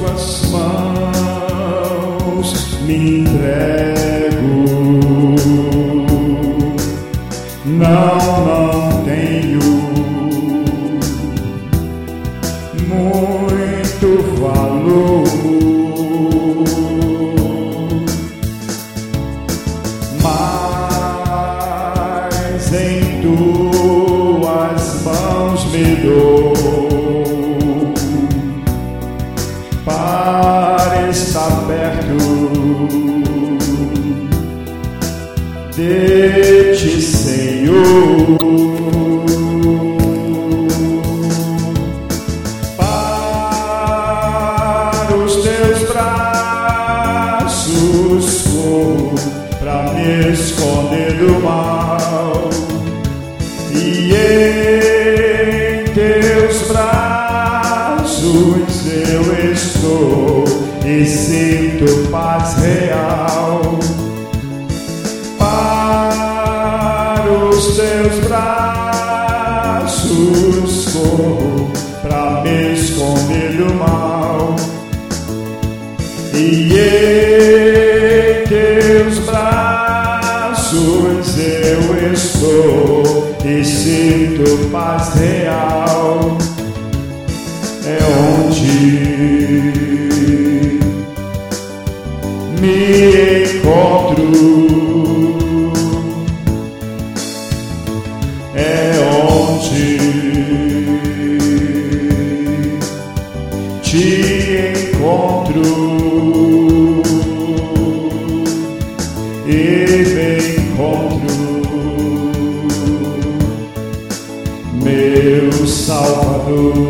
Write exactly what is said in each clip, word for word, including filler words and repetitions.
tuas mãos me entrego. Não, não tenho muito valor, mas em tuas mãos me dou para estar perto de ti, Senhor. Para os teus braços corro, pra me esconder do mal, e em teus braços eu estou e sinto paz real. Para os teus braços corro, pra me esconder do mal, e em teus braços eu estou e sinto paz real. É onde me encontro, é onde te encontro e me encontro, meu Salvador.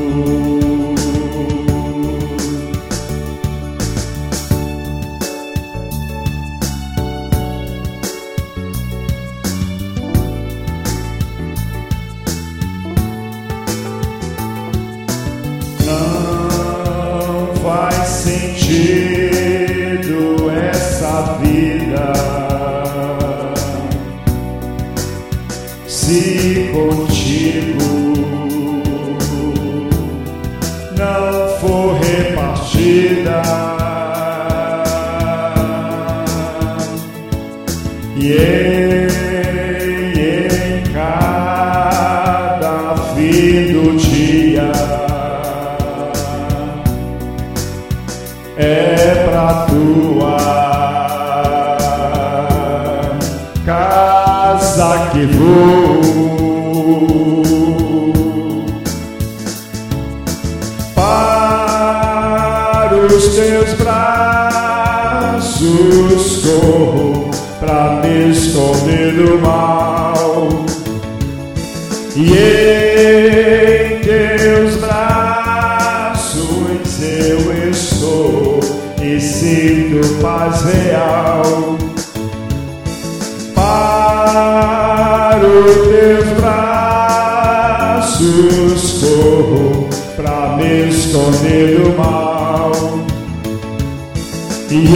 Não faz sentido essa vida se contigo não for repartida, e em, em cada fim do dia é pra tua casa que vou, para os teus braços corro, pra me esconder do mal, e em teus braços eu estou e sinto paz real. Para os teus braços corro, pra me esconder do mal, e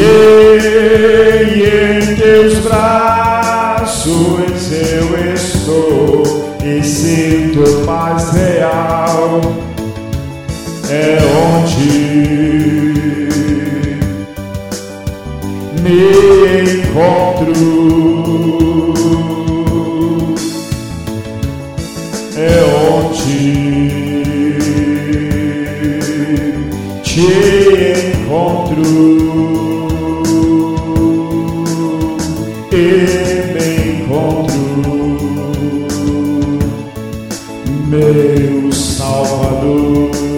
em teus braços eu estou e sinto paz real. É onde me encontro, é onde te encontro e me encontro, meu Salvador.